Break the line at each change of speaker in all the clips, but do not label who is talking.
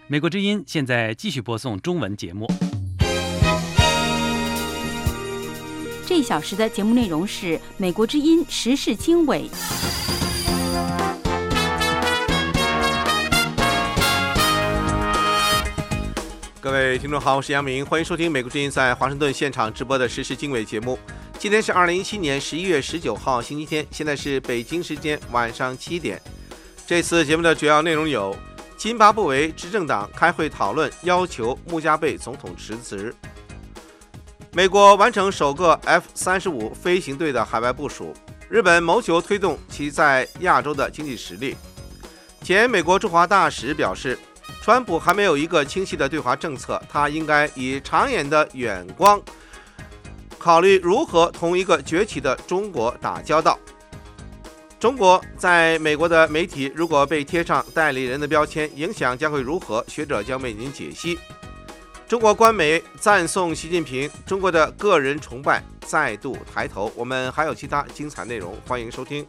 美国之音现在继续播送中文节目。
这一小时的节目内容是美国之音时事经纬。
各位听众好，我是杨明，欢迎收听美国之音在华盛顿现场直播的时事经纬节目。今天是2017年11月19号星期天，现在是北京时间晚上7点。这次节目的主要内容有：津巴布韦执政党开会讨论要求穆加贝总统辞职；美国完成首个 F-35飞行队的海外部署；日本谋求推动其在亚洲的经济实力；前美国驻华大使表示，川普还没有一个清晰的对华政策，他应该以长远的眼光考虑如何同一个崛起的中国打交道。中国在美国的媒体如果被贴上代理人的标签，影响将会如何？学者将为您解析。中国官媒赞颂习近平，中国的个人崇拜再度抬头。我们还有其他精彩内容，欢迎收听。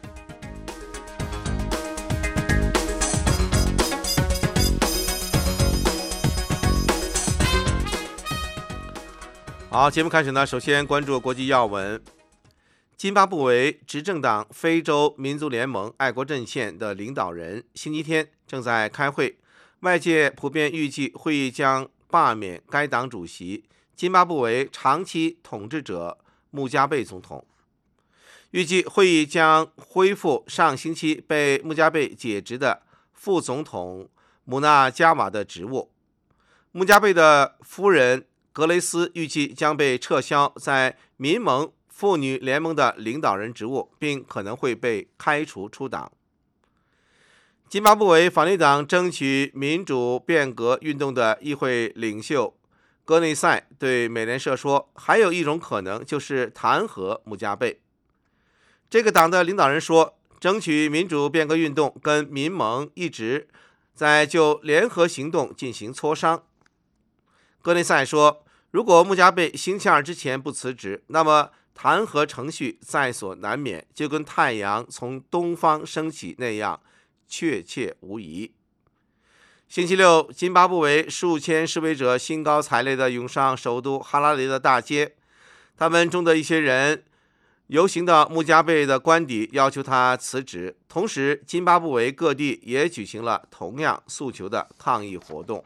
好，节目开始呢，首先关注国际要闻。津巴布韦执政党非洲民族联盟爱国阵线的领导人星期天正在开会，外界普遍预计会议将罢免该党主席津巴布韦长期统治者穆加贝总统。预计会议将恢复上星期被穆加贝解职的副总统姆纳加瓦的职务。穆加贝的夫人格雷斯预计将被撤销在民盟妇女联盟的领导人职务，并可能会被开除出党。津巴布韦反对党争取民主变革运动的议会领袖戈内塞对美联社说，还有一种可能就是弹劾穆加贝。这个党的领导人说，争取民主变革运动跟民盟一直在就联合行动进行磋商。戈内塞说，如果穆加贝星期二之前不辞职，那么弹劾程序在所难免，就跟太阳从东方升起那样确切无疑。星期六，津巴布韦数千示威者兴高采烈地涌上首都哈拉雷的大街，他们中的一些人游行到穆加贝的官邸，要求他辞职。同时，津巴布韦各地也举行了同样诉求的抗议活动。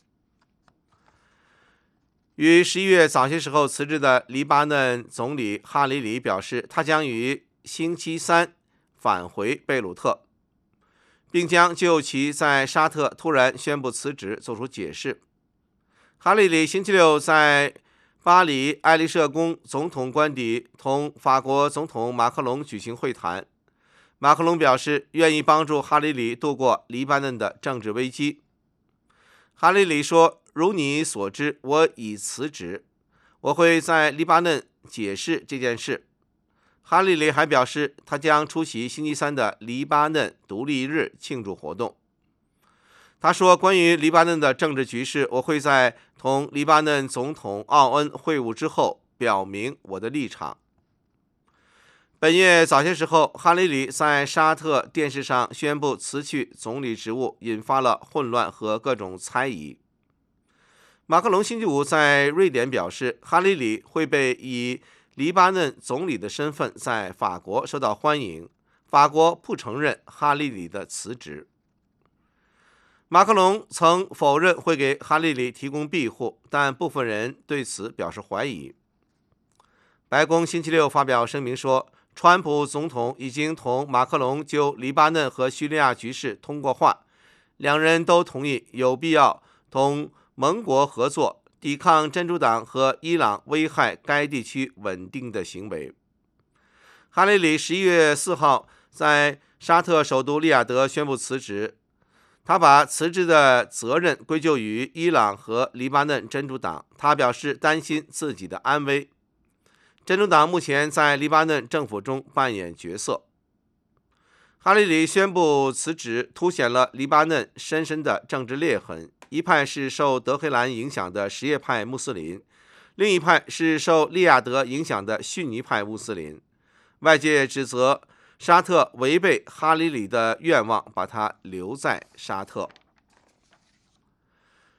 于11月早些时候辞职的黎巴嫩总理哈里里表示，他将于星期三返回贝鲁特，并将就其在沙特突然宣布辞职作出解释。哈里里星期六在巴黎爱丽舍宫总统官邸同法国总统马克龙举行会谈。马克龙表示愿意帮助哈里里度过黎巴嫩的政治危机。哈里里说，如你所知，我已辞职，我会在黎巴嫩解释这件事。哈里里还表示，他将出席星期三的黎巴嫩独立日庆祝活动。他说，关于黎巴嫩的政治局势，我会在同黎巴嫩总统奥恩会晤之后表明我的立场。本月早些时候，哈里里在沙特电视上宣布辞去总理职务，引发了混乱和各种猜疑。马克龙星期五在瑞典表示，哈里里会被以黎巴嫩总理的身份在法国受到欢迎，法国不承认哈里里的辞职。马克龙曾否认会给哈里里提供庇护，但部分人对此表示怀疑。白宫星期六发表声明说，川普总统已经同马克龙就黎巴嫩和叙利亚局势通过话，两人都同意有必要同盟国合作，抵抗真主党和伊朗危害该地区稳定的行为。哈里里11月4号在沙特首都利雅得宣布辞职，他把辞职的责任归咎于伊朗和黎巴嫩真主党，他表示担心自己的安危。真主党目前在黎巴嫩政府中扮演角色。哈里里宣布辞职，凸显了黎巴嫩深深的政治裂痕，一派是受德黑兰影响的什叶派穆斯林，另一派是受利雅得影响的逊尼派穆斯林。外界指责沙特违背哈里里的愿望，把他留在沙特。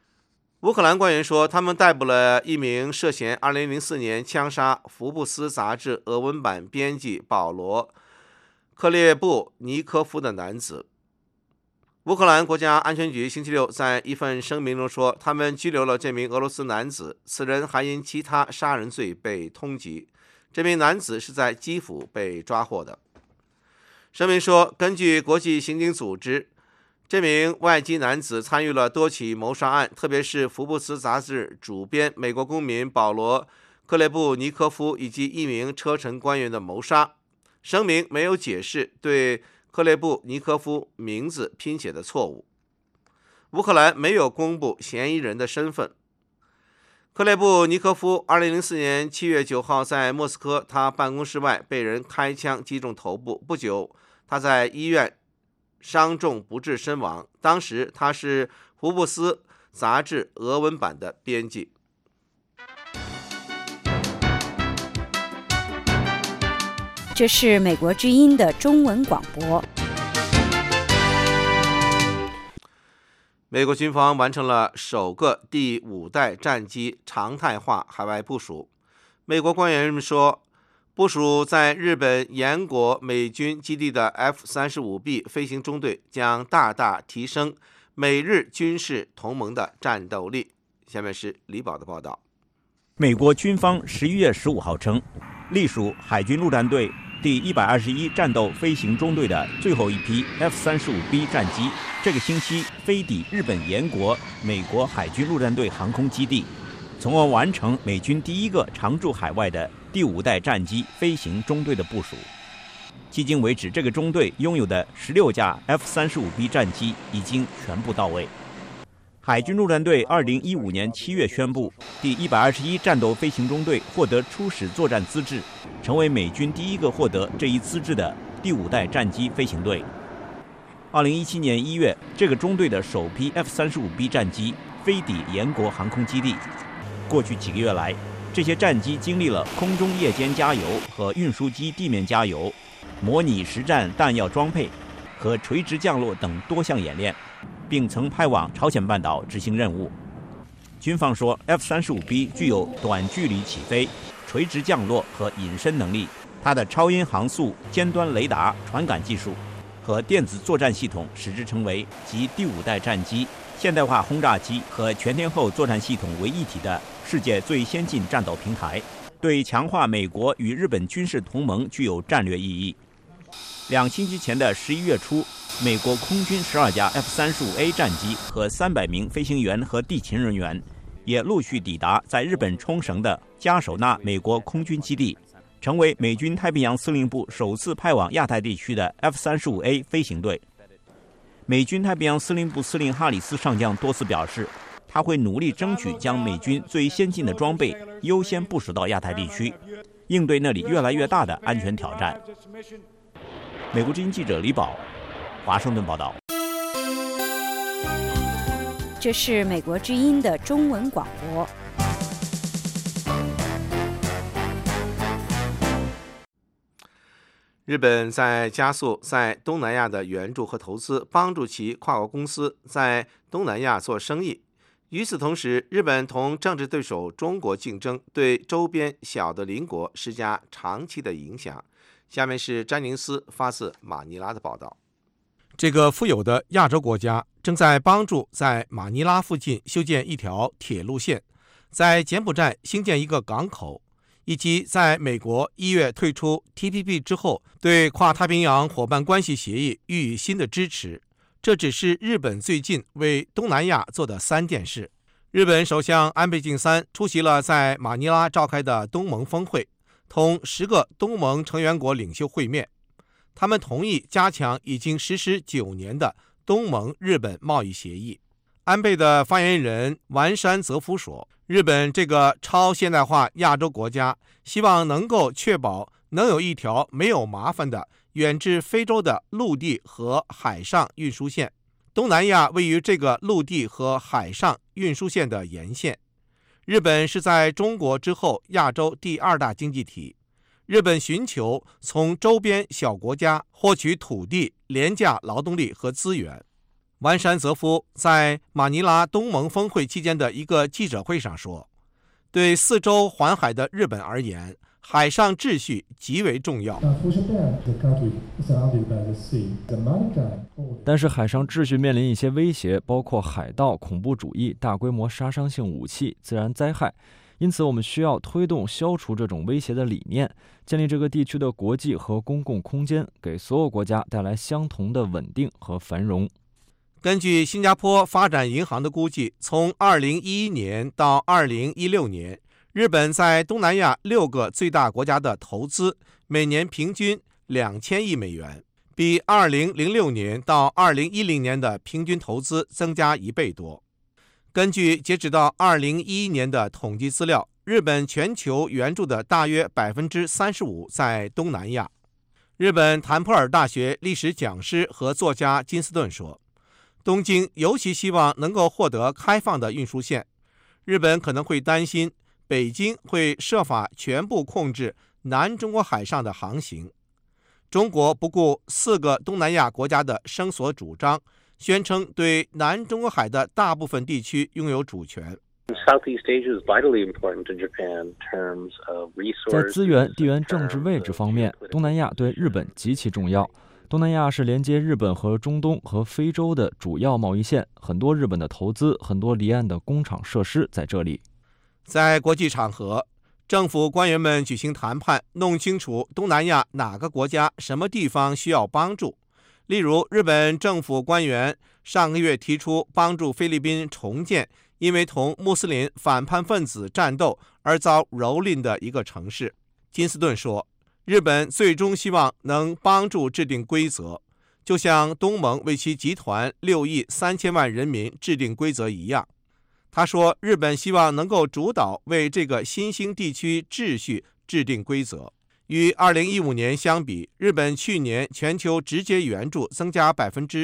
乌克兰官员说，他们逮捕了一名涉嫌2004年枪杀福布斯杂志俄文版编辑保罗·克列布尼科夫的男子。乌克兰国家安全局星期六在一份声明中说，他们拘留了这名俄罗斯男子，此人还因其他杀人罪被通缉。这名男子是在基辅被抓获的。声明说，根据国际刑警组织，这名外籍男子参与了多起谋杀案，特别是福布斯杂志主编美国公民保罗·克列布尼科夫以及一名车臣官员的谋杀。声明没有解释对克列布尼科夫名字拼写的错误。乌克兰没有公布嫌疑人的身份。克列布尼科夫2004年7月9号在莫斯科他办公室外被人开枪击中头部，不久他在医院伤重不治身亡。当时他是福布斯杂志俄文版的编辑。
这是美国之音的中文广播。
美国军方完成了首个第5代战机常态化海外部署。美国官员说，部署在日本岩国美军基地的 F-35B 飞行中队将大大提升美日军事同盟的战斗力。下面是李宝的报道。
美国军方11月15号称，隶属海军陆战队第121战斗飞行中队的最后一批 F-35B 战机，这个星期飞抵日本岩国美国海军陆战队航空基地，从而完成美军第一个常驻海外的第5代战机飞行中队的部署。迄今为止，这个中队拥有的16架 F-35B 战机已经全部到位。海军陆战队2015年7月宣布，第121战斗飞行中队获得初始作战资质，成为美军第一个获得这一资质的第5代战机飞行队。2017年1月，这个中队的首批 F-35B 战机飞抵岩国航空基地。过去几个月来，这些战机经历了空中夜间加油和运输机地面加油、模拟实战弹药装配和垂直降落等多项演练，并曾派往朝鲜半岛执行任务。军方说 ，F-35B 具有短距离起飞、垂直降落和隐身能力。它的超音航速尖端雷达传感技术和电子作战系统使之成为集第5代战机、现代化轰炸机和全天候作战系统为一体的世界最先进战斗平台，对强化美国与日本军事同盟具有战略意义。2星期前的11月初，美国空军12架 F-35A 战机和300名飞行员和地勤人员也陆续抵达在日本冲绳的加手纳美国空军基地，成为美军太平洋司令部首次派往亚太地区的 F-35A 飞行队。美军太平洋司令部司令哈里斯上将多次表示，他会努力争取将美军最先进的装备优先部署到亚太地区，应对那里越来越大的安全挑战。美国之音记者李宝，华盛顿报道。
这是美国之音的中文广播。
日本在加速在东南亚的援助和投资，帮助其跨国公司在东南亚做生意。与此同时，日本同政治对手中国竞争，对周边小的邻国施加长期的影响。下面是詹宁斯发自马尼拉的报道。
这个富有的亚洲国家正在帮助在马尼拉附近修建一条铁路线，在柬埔寨兴建一个港口，以及在美国1月退出 TPP 之后，对跨太平洋伙伴关系协议予以新的支持。这只是日本最近为东南亚做的3件事。日本首相安倍晋三出席了在马尼拉召开的东盟峰会，同10个东盟成员国领袖会面。他们同意加强已经实施9年的东盟日本贸易协议。安倍的发言人丸山泽夫说，日本这个超现代化亚洲国家希望能够确保能有一条没有麻烦的远至非洲的陆地和海上运输线。东南亚位于这个陆地和海上运输线的沿线。日本是在中国之后亚洲第2大经济体。日本寻求从周边小国家获取土地、廉价劳动力和资源。 完山泽夫在马尼拉东盟峰会期间的一个记者会上说，对四周环海的日本而言，海上秩序极为重要。
但是海上秩序面临一些威胁，包括海盗、恐怖主义、大规模杀伤性武器、自然灾害。因此我们需要推动消除这种威胁的理念，建立这个地区的国际和公共空间，给所有国家带来相同的稳定和繁荣。
根据新加坡发展银行的估计，从2011年到2016年，日本在东南亚6个最大国家的投资每年平均2000亿美元，比2006年到2010年的平均投资增加1倍多。根据截止到2011年的统计资料，日本全球援助的大约35%在东南亚。日本坦普尔大学历史讲师和作家金斯顿说，东京尤其希望能够获得开放的运输线。日本可能会担心北京会设法全部控制南中国海上的航行。中国不顾4个东南亚国家的声索主张，宣称对南中国海的大部分地区拥有主权。
在资源、地缘政治位置方面，东南亚对日本极其重要。东南亚是连接日本和中东和非洲的主要贸易线，很多日本的投资，很多离岸的工厂设施在这里。
在国际场合，政府官员们举行谈判，弄清楚东南亚哪个国家、什么地方需要帮助。例如，日本政府官员上个月提出帮助菲律宾重建因为同穆斯林反叛分子战斗而遭蹂躏的一个城市。金斯顿说，日本最终希望能帮助制定规则，就像东盟为其集团6亿3千万人民制定规则一样。他说，日本希望能够主导为这个新兴地区秩序制定规则。与2015年相比，日本去年全球直接援助增加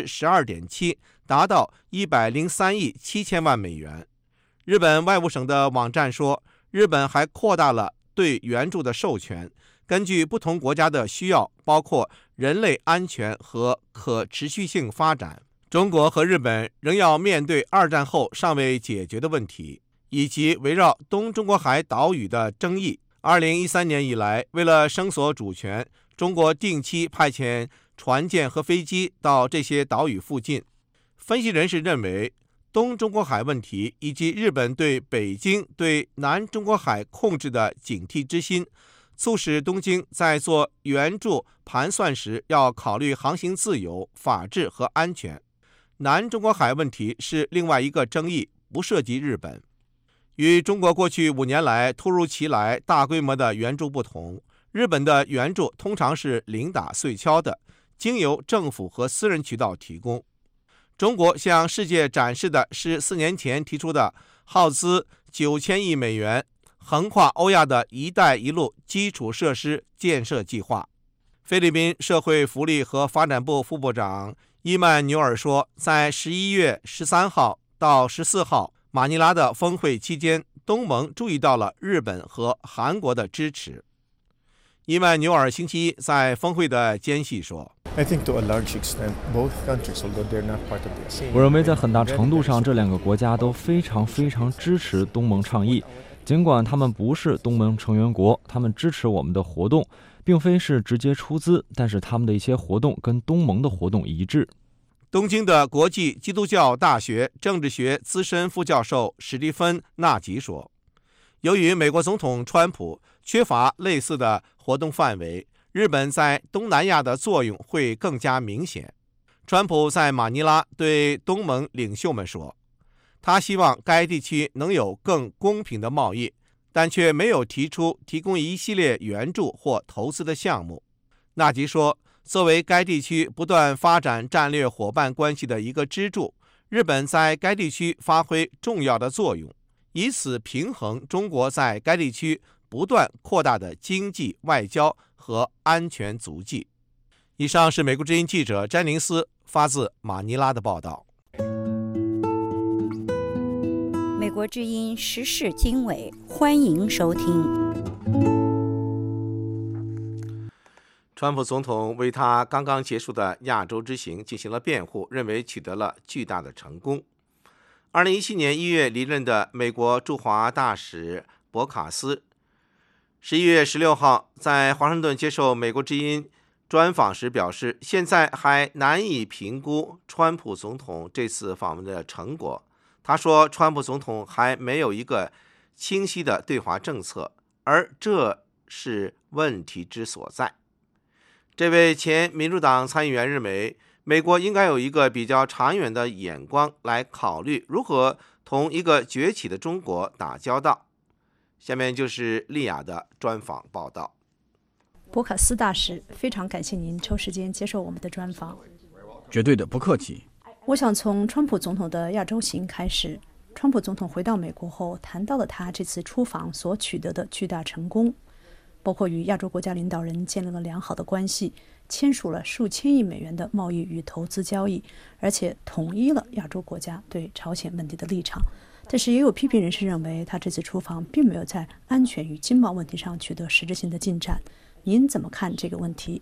12.7%， 达到103亿7千万美元。日本外务省的网站说，日本还扩大了对援助的授权，根据不同国家的需要，包括人类安全和可持续性发展。中国和日本仍要面对2战后尚未解决的问题，以及围绕东中国海岛屿的争议。2013年以来，为了声索主权，中国定期派遣船舰和飞机到这些岛屿附近。分析人士认为，东中国海问题以及日本对北京对南中国海控制的警惕之心，促使东京在做援助盘算时要考虑航行自由、法治和安全。南中国海问题是另外一个争议，不涉及日本。与中国过去5年来突如其来大规模的援助不同，日本的援助通常是零打碎敲的，经由政府和私人渠道提供。中国向世界展示的是4年前提出的耗资9000亿美元、横跨欧亚的一带一路基础设施建设计划。菲律宾社会福利和发展部副部长伊曼纽尔说，在11月13号到14号马尼拉的峰会期间，东盟注意到了日本和韩国的支持。伊曼纽尔星期一在峰会的间隙说，
我认为在很大程度上，这2个国家都非常支持东盟倡议。尽管他们不是东盟成员国，他们支持我们的活动，并非是直接出资，但是他们的一些活动跟东盟的活动一致。
东京的国际基督教大学政治学资深副教授史蒂芬·纳吉说，由于美国总统川普缺乏类似的活动范围，日本在东南亚的作用会更加明显。川普在马尼拉对东盟领袖们说，他希望该地区能有更公平的贸易，但却没有提出提供一系列援助或投资的项目。纳吉说，作为该地区不断发展战略伙伴关系的一个支柱，日本在该地区发挥重要的作用，以此平衡中国在该地区不断扩大的经济、外交和安全足迹。以上是美国之音记者詹宁斯发自马尼拉的报道。
美国之音时事经纬，欢迎收听。
川普总统为他刚刚结束的亚洲之行进行了辩护，认为取得了巨大的成功。2017年1月离任的美国驻华大使博卡斯11月16号在华盛顿接受美国之音专访时表示，现在还难以评估川普总统这次访问的成果。他说，川普总统还没有一个清晰的对华政策，而这是问题之所在。这位前民主党参议员认为，美国应该有一个比较长远的眼光来考虑如何同一个崛起的中国打交道。下面就是丽雅的专访报道。
博卡斯大使，非常感谢您抽时间接受我们的专访。
绝对的，不客气。
我想从川普总统的亚洲行开始。川普总统回到美国后，谈到了他这次出访所取得的巨大成功，包括与亚洲国家领导人建立了良好的关系，签署了数千亿美元的贸易与投资交易，而且统一了亚洲国家对朝鲜问题的立场。但是也有批评人士认为，他这次出访并没有在安全与经贸问题上取得实质性的进展。您怎么看这个问题？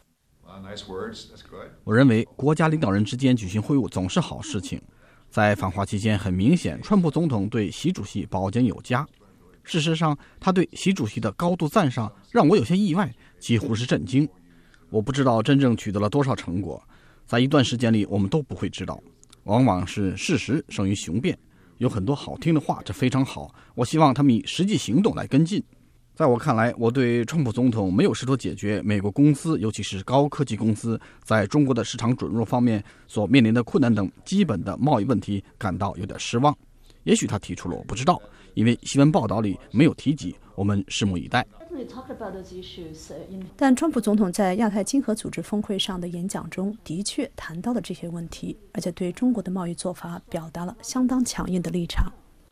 我认为国家领导人之间举行会晤总是好事情。在访华期间，很明显，川普总统对习主席保荐有加。事实上，他对习主席的高度赞赏让我有些意外，几乎是震惊。我不知道真正取得了多少成果，在一段时间里我们都不会知道，往往是事实胜于雄辩。有很多好听的话，这非常好，我希望他们以实际行动来跟进。在我看来，我对川普总统没有试图解决美国公司，尤其是高科技公司在中国的市场准入方面所面临的困难等基本的贸易问题感到有点失望。也许他提出了，我不知道，因为新闻报道里没有提及，我们拭目以待。
但川普总统在亚太经合组织峰会上的演讲中的确谈到了这些问题，而且对中国的贸易做法表达了相当强硬的立场。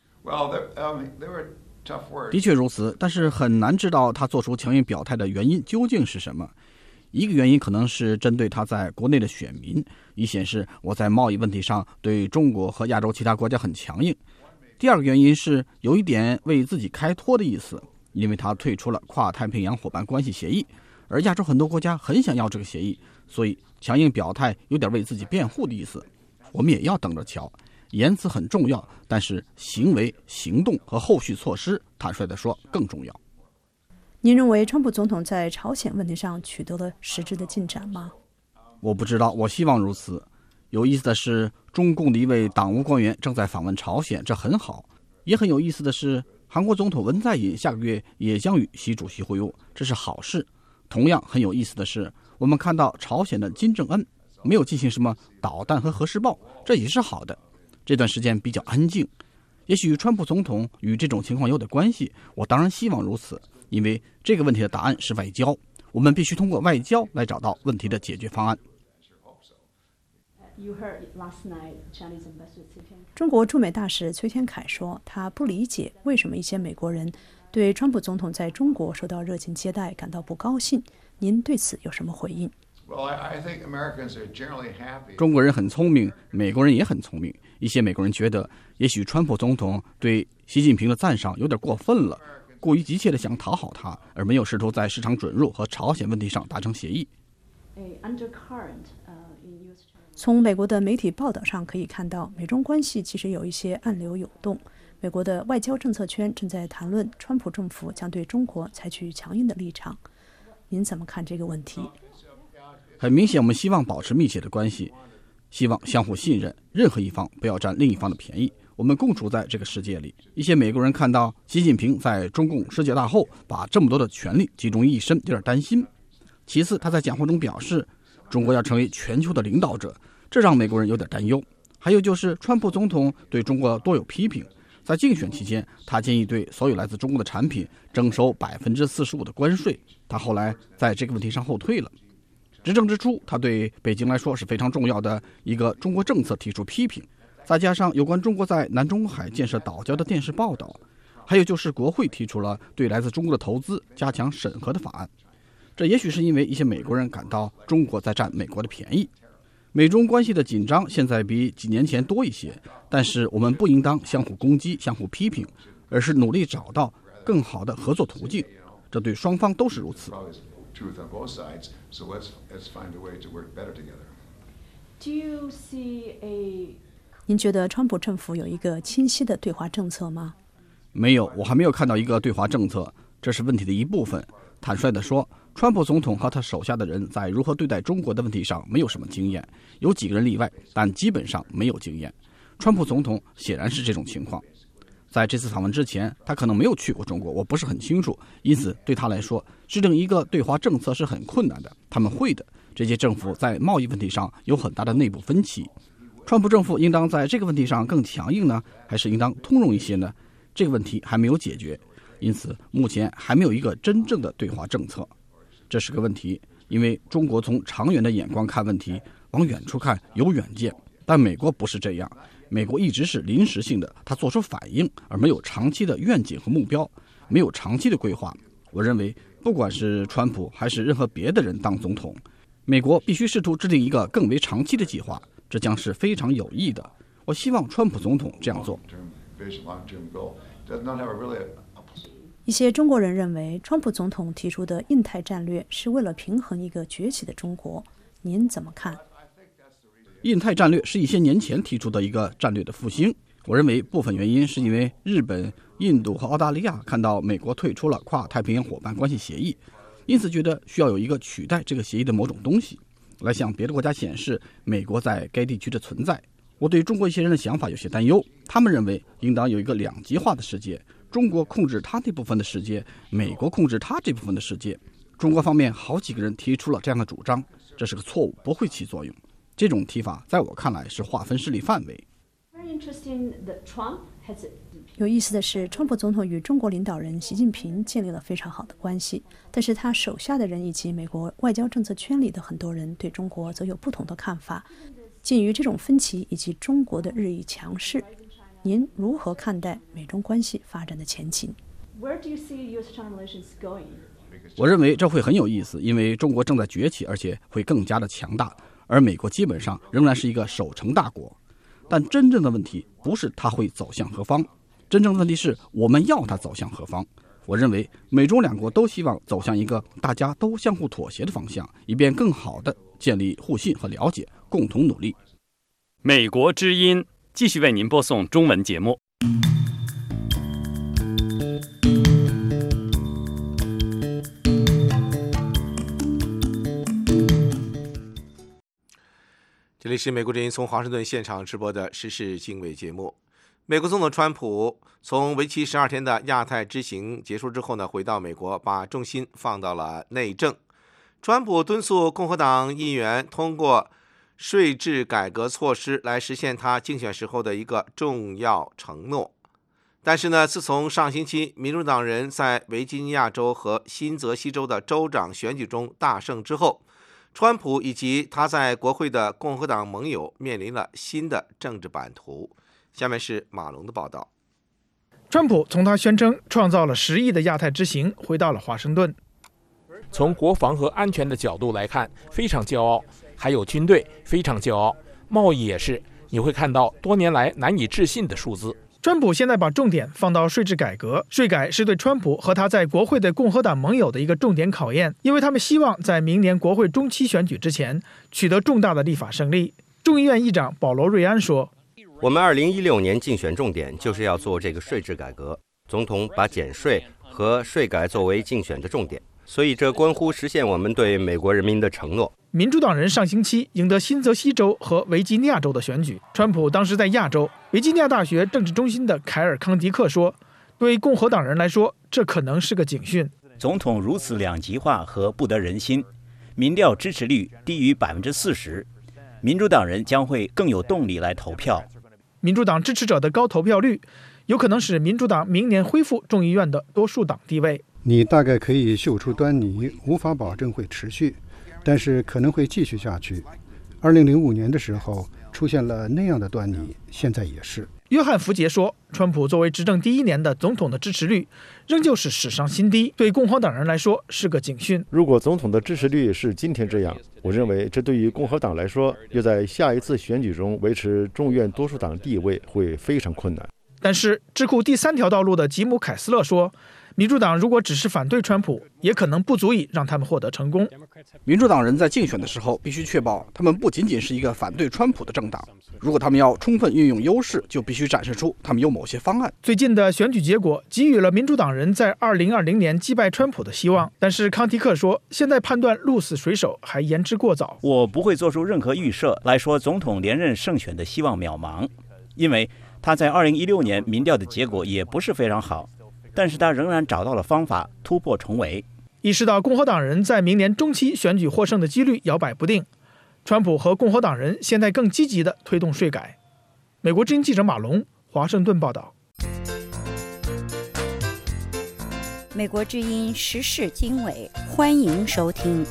的确如此，但是很难知道他做出强硬表态的原因究竟是什么。一个原因可能是针对他在国内的选民，以显示我在贸易问题上对中国和亚洲其他国家很强硬。第二个原因是有一点为自己开脱的意思，因为他退出了跨太平洋伙伴关系协议，而亚洲很多国家很想要这个协议，所以强硬表态有点为自己辩护的意思。我们也要等着瞧。言辞很重要，但是行为、行动和后续措施，坦率地说更重要。
您认为川普总统在朝鲜问题上取得了实质的进展吗？
我不知道，我希望如此。有意思的是，中共的一位党务官员正在访问朝鲜，这很好。也很有意思的是，韩国总统文在寅下个月也将与习主席会晤，这是好事。同样很有意思的是，我们看到朝鲜的金正恩没有进行什么导弹和核试爆，这也是好的。这段时间比较安静，也许川普总统与这种情况有点关系，我当然希望如此，因为这个问题的答案是外交，我们必须通过外交来找到问题的解决方案。
中国驻美大使崔天凯说，他不理解为什么一些美国人对川普总统在中国受到热情接待感到不高兴。您对此有什么回应？
中国人很聪明，美国人也很聪明。一些美国人觉得，也许川普总统对习近平的赞赏有点过分了，过于急切地想讨好他，而没有试图在市场准入和朝鲜问题上达成协议。
从美国的媒体报道上可以看到，美中关系其实有一些暗流涌动。美国的外交政策圈正在谈论川普政府将对中国采取强硬的立场。您怎么看这个问题？
很明显，我们希望保持密切的关系，希望相互信任，任何一方不要占另一方的便宜。我们共处在这个世界里。一些美国人看到习近平在中共世界大后把这么多的权力集中一身，有点担心。其次，他在讲话中表示，中国要成为全球的领导者，这让美国人有点担忧。还有就是，川普总统对中国多有批评。在竞选期间，他建议对所有来自中国的产品征收45%的关税，他后来在这个问题上后退了。执政之初，他对北京来说是非常重要的一个中国政策提出批评，再加上有关中国在南中海建设岛礁的电视报道，还有就是国会提出了对来自中国的投资加强审核的法案。这也许是因为一些美国人感到中国在占美国的便宜。美中关系的紧张现在比几年前多一些，但是我们不应当相互攻击、相互批评，而是努力找到更好的合作途径，这对双方都是如此。
truth on both sides. So let's find a way to work better together.
Do you see a 您觉得川普政府有一个清晰的对华政策吗？
没有，我还没有看到一个对华政策，这是问题的一部分。坦率地说，川普总统和他手下的人在如何对待中国的问题上没有什么经验，有几个人例外，但基本上没有经验。川普总统显然是这种情况。在这次访问之前，他可能没有去过中国，我不是很清楚，因此对他来说，制定一个对华政策是很困难的。他们会的，这些政府在贸易问题上有很大的内部分歧。川普政府应当在这个问题上更强硬呢，还是应当通融一些呢？这个问题还没有解决，因此目前还没有一个真正的对华政策。这是个问题，因为中国从长远的眼光看问题，往远处看有远见，但美国不是这样。美国一直是临时性的，它做出反应，而没有长期的愿景和目标，没有长期的规划。我认为，不管是川普还是任何别的人当总统，美国必须试图制定一个更为长期的计划，这将是非常有益的。我希望川普总统这样做。
一些中国人认为，川普总统提出的印太战略是为了平衡一个崛起的中国，您怎么看？
印太战略是一些年前提出的一个战略的复兴。我认为部分原因是因为日本、印度和澳大利亚看到美国退出了跨太平洋伙伴关系协议，因此觉得需要有一个取代这个协议的某种东西，来向别的国家显示美国在该地区的存在。我对中国一些人的想法有些担忧，他们认为应当有一个两极化的世界，中国控制他那部分的世界，美国控制他这部分的世界。中国方面好几个人提出了这样的主张，这是个错误，不会起作用。这种提法在我看来是划分势力范围。
有意思的是，川普总统与中国领导人习近平建立了非常好的关系，但是他手下的人以及美国外交政策圈里的很多人对中国则有不同的看法。鉴于这种分歧以及中国的日益强势，您如何看待美中关系发展的前景？
我认为这会很有意思，因为中国正在崛起，而且会更加的强大，而美国基本上仍然是一个守成大国。但真正的问题不是它会走向何方，真正的问题是我们要它走向何方。我认为美中两国都希望走向一个大家都相互妥协的方向，以便更好地建立互信和了解，共同努力。
美国之音继续为您播送中文节目。
这里是美国之音从华盛顿现场直播的时事经纬节目。美国总统川普从为期12天的亚太之行结束之后呢，回到美国，把重心放到了内政。川普敦促共和党议员通过税制改革措施来实现他竞选时候的一个重要承诺。但是呢，自从上星期民主党人在维吉尼亚州和新泽西州的州长选举中大胜之后，川普以及他在国会的共和党盟友面临了新的政治版图。下面是马龙的报道。
川普从他宣称创造了10亿的亚太之行回到了华盛顿。
从国防和安全的角度来看，非常骄傲，还有军队非常骄傲，贸易也是，你会看到多年来难以置信的数字。
川普现在把重点放到税制改革，税改是对川普和他在国会的共和党盟友的一个重点考验，因为他们希望在明年国会中期选举之前取得重大的立法胜利。众议院议长保罗·瑞安说：“
我们2016年竞选重点就是要做这个税制改革，总统把减税和税改作为竞选的重点，所以这关乎实现我们对美国人民的承诺。”
民主党人上星期赢得新泽西州和维吉尼亚州的选举。川普当时在亚州维吉尼亚大学政治中心的凯尔·康迪克说：“对共和党人来说，这可能是个警讯。
总统如此两极化和不得人心，民调支持率低于40%，民主党人将会更有动力来投票。”
民主党支持者的高投票率有可能使民主党明年恢复众议院的多数党地位。
你大概可以嗅出端倪，无法保证会持续，但是可能会继续下去。2005年的时候出现了那样的端倪，现在也是。
约翰·福杰说，川普作为执政第1年的总统的支持率仍旧是史上新低，对共和党人来说是个警讯。
如果总统的支持率是今天这样，我认为这对于共和党来说，要在下一次选举中维持众院多数党地位会非常困难。
但是智库第3条道路的吉姆·凯斯勒说， 民主党如果只是反对川普，也可能不足以让他们获得成功。
民主党人在竞选的时候必须确保他们不仅仅是一个反对川普的政党，如果他们要充分运用优势，就必须展示出他们有某些方案。
最近的选举结果给予了民主党人在2020年击败川普的希望，但是康提克说，现在判断鹿死谁手还言之过早。
我不会做出任何预设来说总统连任胜选的希望渺茫，因为他在2016年民调的结果也不是非常好，但是他仍然找到了方法突破重围。
意识到共和党人在明年中期选举获胜的几率摇摆不定，川普和共和党人现在更积极地推动税改。美国之音记者马龙，华盛顿报道。
美国之音时事经纬，欢迎收听。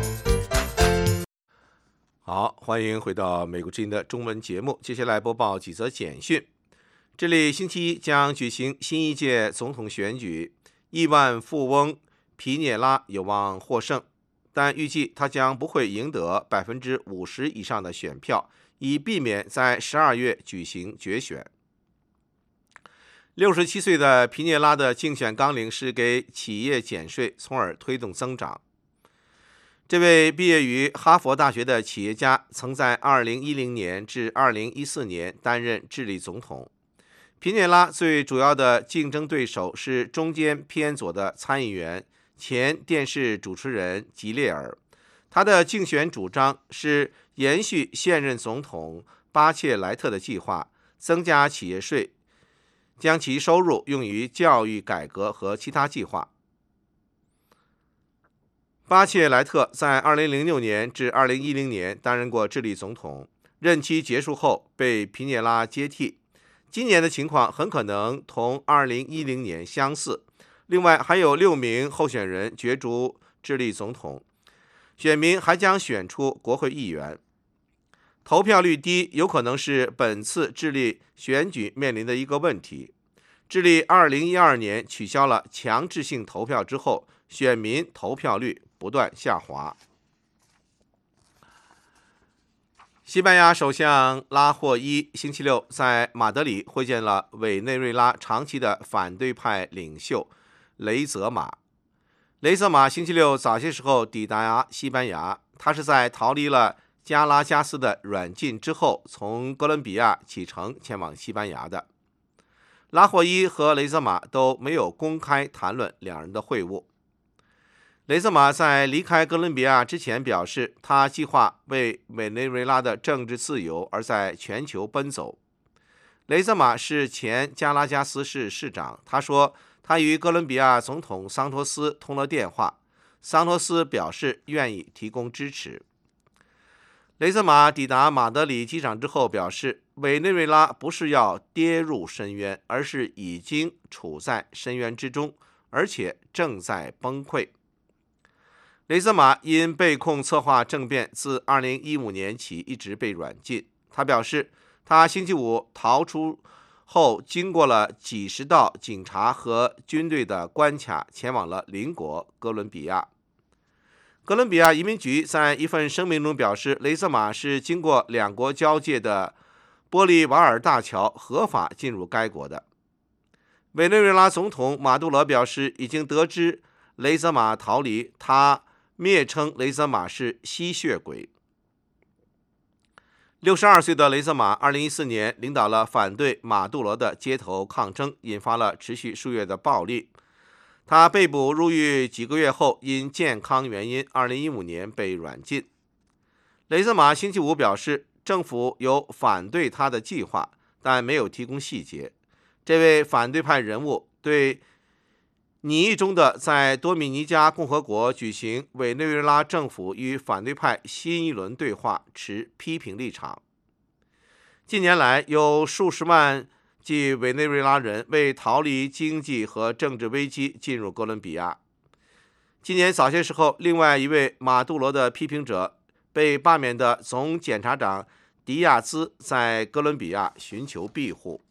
好，欢迎回到美国之音的中文节目。接下来播报几则简讯。智利星期一将举行新一届总统选举，亿万富翁皮涅拉有望获胜，但预计他将不会赢得50%以上的选票，以避免在12月举行决选。67岁的皮涅拉的竞选纲领是给企业减税，从而推动增长。这位毕业于哈佛大学的企业家曾在2010年至2014年担任智利总统。皮涅拉最主要的竞争对手是中间偏左的参议员、前电视主持人吉列尔。他的竞选主张是延续现任总统巴切莱特的计划，增加企业税，将其收入用于教育改革和其他计划。巴切莱特在2006年至2010年担任过智利总统，任期结束后被皮涅拉接替。今年的情况很可能同2010年相似。另外还有6名候选人角逐智利总统，选民还将选出国会议员。投票率低有可能是本次智利选举面临的一个问题。智利2012年取消了强制性投票之后，选民投票率不断下滑。西班牙首相拉霍伊星期六在马德里会见了委内瑞拉长期的反对派领袖雷泽马。雷泽马星期六早些时候抵达西班牙，他是在逃离了加拉加斯的软禁之后，从哥伦比亚启程前往西班牙的。拉霍伊和雷泽马都没有公开谈论两人的会晤。雷泽马在离开哥伦比亚之前表示，他计划为委内瑞拉的政治自由而在全球奔走。雷泽马是前加拉加斯市市长，他说他与哥伦比亚总统桑托斯通了电话，桑托斯表示愿意提供支持。雷泽马抵达马德里机场之后表示，委内瑞拉不是要跌入深渊，而是已经处在深渊之中，而且正在崩溃。雷泽马因被控策划政变，自2015年起一直被软禁。他表示，他星期五逃出后，经过了几十道警察和军队的关卡，前往了邻国哥伦比亚。哥伦比亚移民局在一份声明中表示，雷泽马是经过两国交界的玻利瓦尔大桥合法进入该国的。委内瑞拉总统马杜罗表示，已经得知雷泽马逃离，他蔑称雷泽马是吸血鬼。62岁的雷泽马2014年领导了反对马杜罗的街头抗争，引发了持续数月的暴力。他被捕入狱几个月后，因健康原因2015年被软禁。雷泽马星期五表示，政府有反对他的计划，但没有提供细节。这位反对派人物对拟议中的在多米尼加共和国举行委内瑞拉政府与反对派新一轮对话持批评立场。近年来，有数十万即委内瑞拉人为逃离经济和政治危机进入哥伦比亚。今年早些时候，另外一位马杜罗的批评者被罢免的总检察长迪亚兹在哥伦比亚寻求庇护。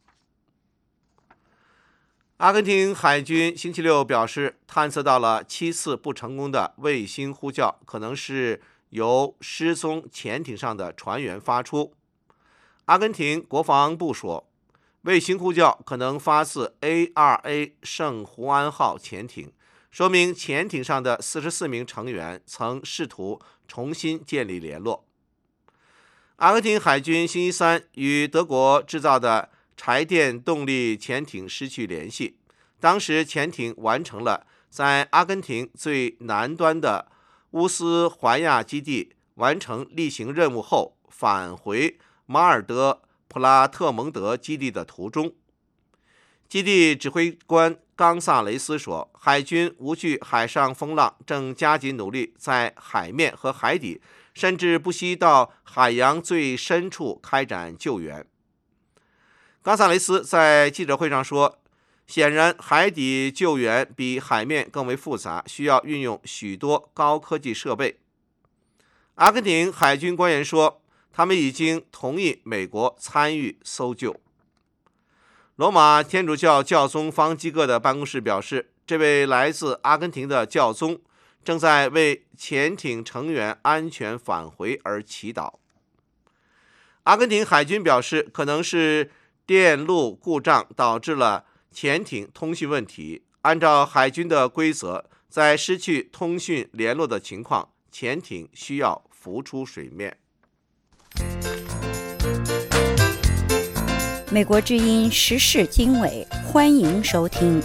阿根廷海军星期六表示，探测到了7次不成功的卫星呼叫，可能是由失踪潜艇上的船员发出。阿根廷国防部说， 卫星呼叫可能发自 A2A 圣胡安号潜艇，说明潜艇上的44名成员曾试图重新建立联络。阿根廷海军星期三与德国制造的柴电动力潜艇失去联系，当时潜艇完成了在阿根廷最南端的乌斯怀亚基地完成例行任务后，返回马尔德普拉特蒙德基地的途中。基地指挥官冈萨雷斯说，海军无惧海上风浪，正加紧努力在海面和海底，甚至不惜到海洋最深处开展救援。冈萨雷斯在记者会上说，显然海底救援比海面更为复杂，需要运用许多高科技设备。阿根廷海军官员说，他们已经同意美国参与搜救。罗马天主教教宗方济各的办公室表示，这位来自阿根廷的教宗正在为潜艇成员安全返回而祈祷。阿根廷海军表示，可能是电路故障导致了潜艇通讯问题。按照海军的规则，在失去通讯联络的情况，潜艇需要浮出水面。
美国之音时事经纬，欢迎收听。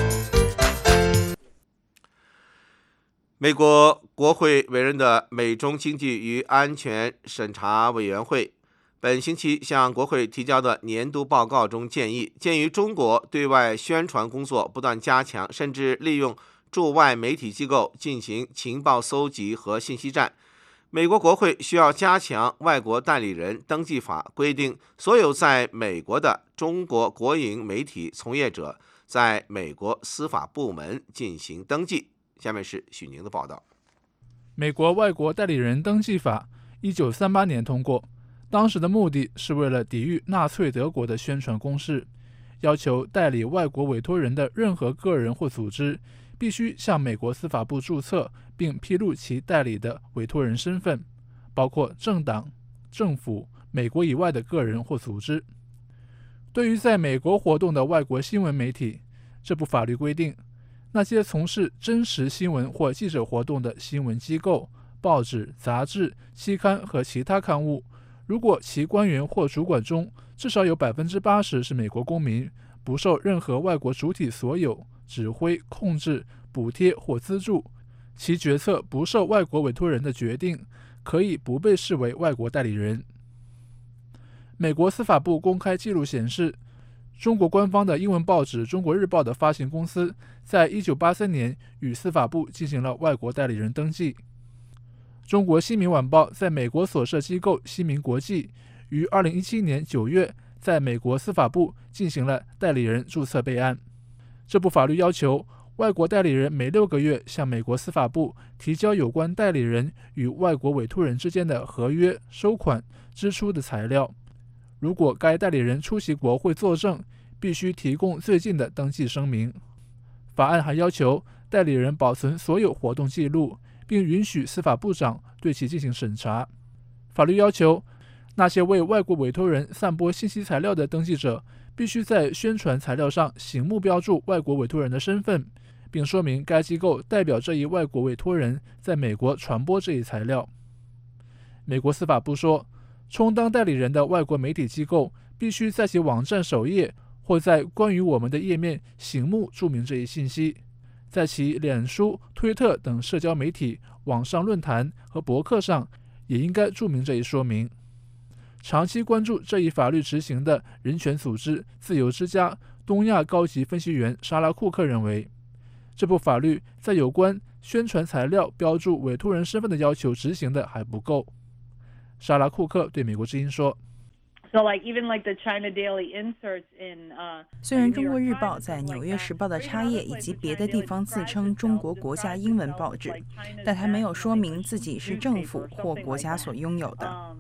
美国国会委任的美中经济与安全审查委员会本星期向国会提交的年度报告中建议，鉴于中国对外宣传工作不断加强，甚至利用驻外媒体机构进行情报搜集和信息战，美国国会需要加强外国代理人登记法，规定所有在美国的中国国营媒体从业者在美国司法部门进行登记。下面是许宁的报道。
美国外国代理人登记法1938年通过，当时的目的是为了抵御纳粹德国的宣传攻势，要求代理外国委托人的任何个人或组织必须向美国司法部注册，并披露其代理的委托人身份，包括政党、政府、美国以外的个人或组织。对于在美国活动的外国新闻媒体，这部法律规定，那些从事真实新闻或记者活动的新闻机构、报纸、杂志、期刊和其他刊物，如果其官员或主管中至少有 80% 是美国公民，不受任何外国主体所有、指挥、控制、补贴或资助，其决策不受外国委托人的决定，可以不被视为外国代理人。美国司法部公开记录显示，中国官方的英文报纸《中国日报》的发行公司在1983年与司法部进行了外国代理人登记。中国新民晚报在美国所设机构新民国际于2017年9月在美国司法部进行了代理人注册备案。这部法律要求外国代理人每6个月向美国司法部提交有关代理人与外国委托人之间的合约、收款、支出的材料。如果该代理人出席国会作证，必须提供最近的登记声明。法案还要求代理人保存所有活动记录，并允许司法部长对其进行审查。法律要求那些为外国委托人散播信息材料的登记者，必须在宣传材料上醒目标注外国委托人的身份，并说明该机构代表这一外国委托人在美国传播这一材料。美国司法部说，充当代理人的外国媒体机构必须在其网站首页或在关于我们的页面醒目注明这一信息，在其脸书、推特等社交媒体、网上论坛和博客上也应该注明这一说明。长期关注这一法律执行的人权组织自由之家东亚高级分析员莎拉·库克认为，这部法律在有关宣传材料标注委托人身份的要求执行的还不够。莎拉·库克对美国之音说，
虽然中国日报在纽约时报的插页以及别的地方自称中国国家英文报纸，但它没有说明自己是政府或国家所拥有的。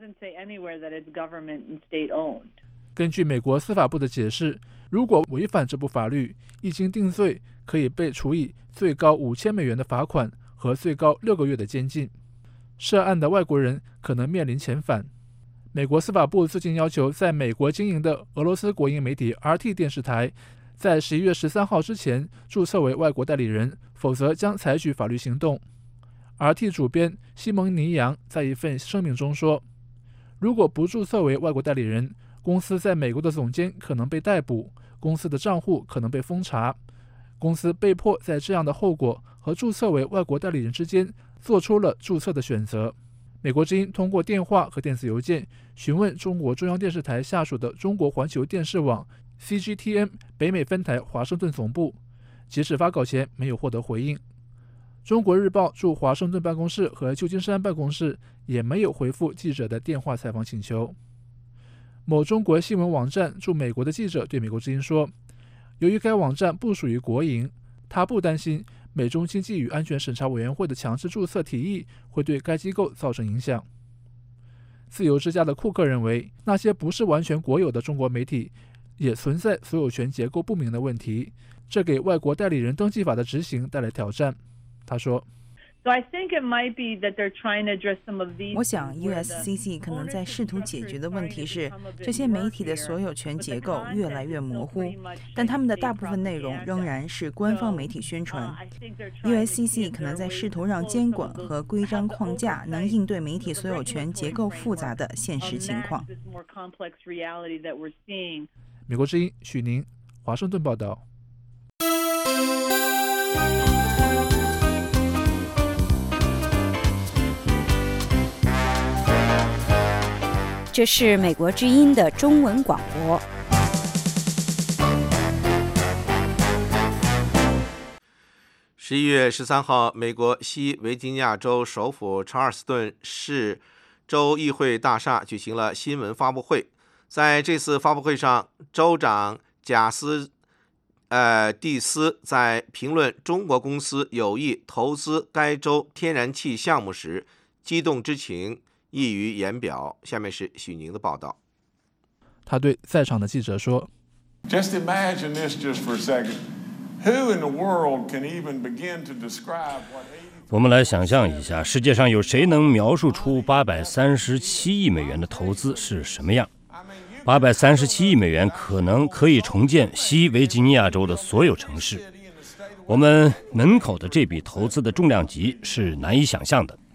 根据美国司法部的解释，如果违反这部法律，一经定罪，可以被处以最高$5000的罚款和最高6个月的监禁。涉案的外国人可能面临遣返。 美国司法部最近要求在美国经营的俄罗斯国营媒体 RT 电视台在11月13号之前注册为外国代理人，否则将采取法律行动。RT 主编西蒙尼扬在一份声明中说，如果不注册为外国代理人，公司在美国的总监可能被逮捕，公司的账户可能被封查。公司被迫在这样的后果和注册为外国代理人之间做出了注册的选择。美国之音通过电话和电子邮件询问中国中央电视台下属的中国环球电视网 CGTN 北美分台华盛顿总部，截止发稿前没有获得回应。中国日报驻华盛顿办公室和旧金山办公室也没有回复记者的电话采访请求。某中国新闻网站驻美国的记者对美国之音说，由于该网站不属于国营，他不担心美中经济与安全审查委员会的强制注册提议会对该机构造成影响。自由之家的库克认为，那些不是完全国有的中国媒体也存在所有权结构不明的问题，这给外国代理人登记法的执行带来挑战。他说，
我想 USCC 可能在试图解决的问题是，这些媒体的所有权结构越来越模糊，但他们的大部分内容仍然是官方媒体宣传。USCC 可能在试图让监管和规章框架能应对媒体所有权结构复杂的现实情况。
美国之音许宁，华盛顿报道。
这是美国之音的中文广播。
11月13号，美国西维吉尼亚州首府查尔斯顿市州议会大厦举行了新闻发布会。在这次发布会上，州长贾斯蒂斯在评论中国公司有意投资该州天然气项目时，激动之情溢于言表。下面是许宁的报道。
他对在场的记者说
Just imagine this just for a second. Who in the world can even begin to describe what
我们来想象一下，世界上有谁能描述出837亿美元的投资是什么样？837亿美元可以重建西维吉尼亚州的所有城市。我们门口的这笔投资的重量级是难以想象的。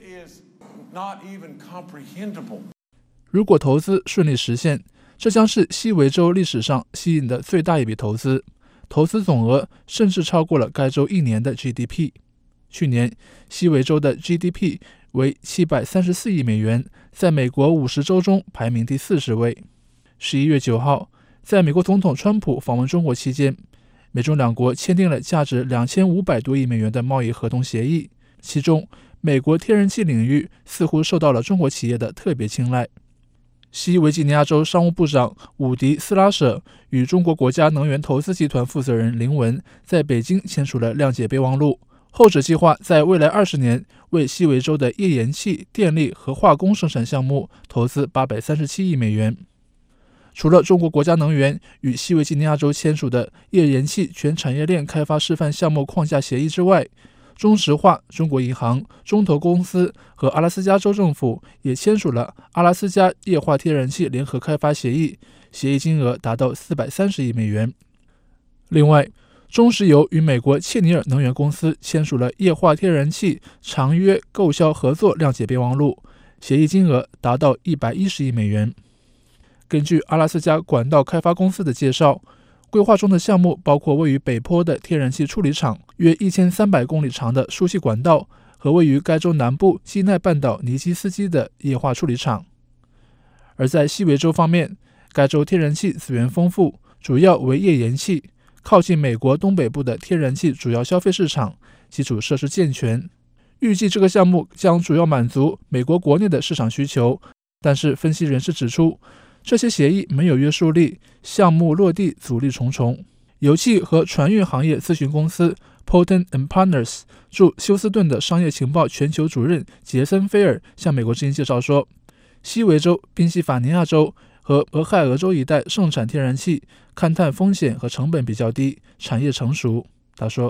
如果投资顺利实现，这将是西维州历史上吸引的最大一笔投资，投资总额甚至超过了该州一年的 GDP。 去年西维州的 GDP 为734亿美元，在美国50州中排名第40位。11月9号，在美国总统川普访问中国期间，美中两国签订了价值2500多亿美元的贸易合同协议，其中美国天然气领域似乎受到了中国企业的特别青睐。西维吉尼亚州商务部长伍迪·斯拉舍与中国国家能源投资集团负责人林文在北京签署了谅解备忘录，后者计划在未来20年为西维州的页岩气、电力和化工生产项目投资837亿美元。除了中国国家能源与西维吉尼亚州签署的页岩气全产业链开发示范项目框架协议之外，中石化、中国银行、中投公司和阿拉斯加州政府也签署了阿拉斯加液化天然气联合开发协议，协议金额达到430亿美元。另外，中石油与美国切尼尔能源公司签署了液化天然气长约购销合作谅解备忘录，协议金额达到110亿美元。根据阿拉斯加管道开发公司的介绍，规划中的项目包括位于北坡的天然气处理厂约1300公里长的输气管道和位于该州南部基奈半岛尼基斯基的液化处理厂。而在西维州方面，该州天然气资源丰富，主要为页岩气，靠近美国东北部的天然气主要消费市场，基础设施健全。预计这个项目将主要满足美国国内的市场需求，但是分析人士指出，这些协议没有约束力，项目落地阻力重重。油气和船运行业咨询公司 Poten & Partners 驻休斯顿的商业情报全球主任杰森·菲尔向美国之音介绍说，西维州、宾夕法尼亚州和俄亥俄州一带盛产天然气，勘探风险和成本比较低，产业成熟。他说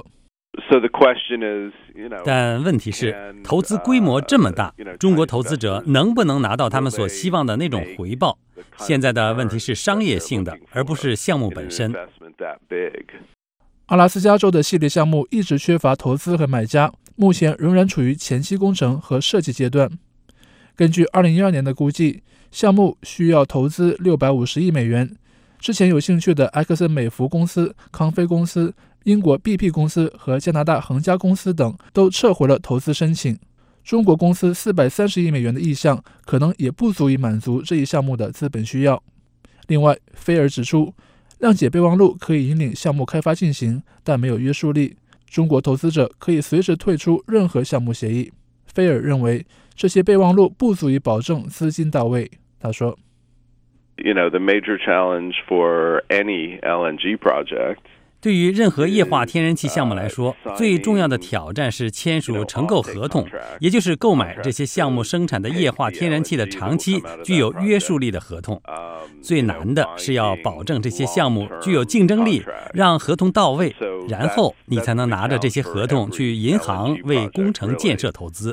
但问题是，投资规模这么大，中国投资者能不能拿到他们所希望的那种回报？现在的问题是商业性的，而不是项目本身。
阿拉斯加州的系列项目一直缺乏投资和买家，目前仍然处于前期工程和设计阶段。根据2012年的估计，项目需要投资650亿美元。之前有兴趣的埃克森美孚公司、康菲公司、英国 BP 公司和加拿大恒嘉公司等都撤回了投资申请。中国公司430亿美元的意向可能也不足以满足这一项目的资本需要。另外，菲尔指出，谅解备忘录可以引领项目开发进行，但没有约束力。中国投资者可以随时退出任何项目协议。菲尔认为，这些备忘录不足以保证资金到位。他说
，the major challenge for any LNG project
对于任何液化天然气项目来说，最重要的挑战是签署承购合同，也就是购买这些项目生产的液化天然气的长期具有约束力的合同。最难的是要保证这些项目具有竞争力，让合同到位，然后你才能拿着这些合同去银行为工程建设投资。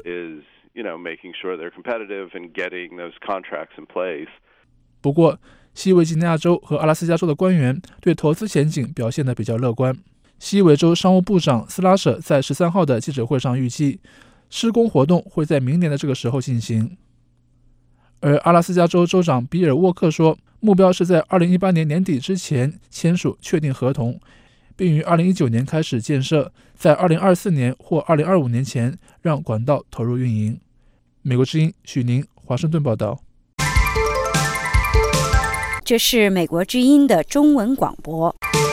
不过，西维吉尼亚州和阿拉斯加州的官员对投资前景表现得比较乐观。西维州商务部长斯拉舍在13号的记者会上预计，施工活动会在明年的这个时候进行。而阿拉斯加州州长比尔沃克说，目标是在2018年年底之前签署确定合同，并于2019年开始建设，在2024年或2025年前让管道投入运营。美国之音许宁华盛顿报道。
这是美国之音的中文广播。